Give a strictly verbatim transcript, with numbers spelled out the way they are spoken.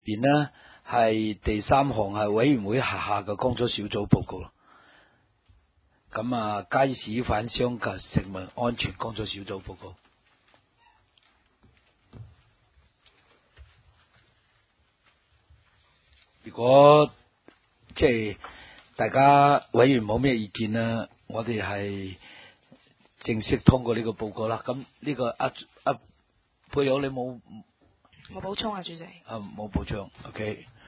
邊呢係第三項係委員會轄下嘅工作小組報告啦。咁啊，街市販商及食物安全工作小組報告。如果即係大家委員冇咩意見啦，我哋係正式通過呢個報告啦。咁呢個阿阿佩友你冇冇補充啊，主席。 啊冇補充 ，OK。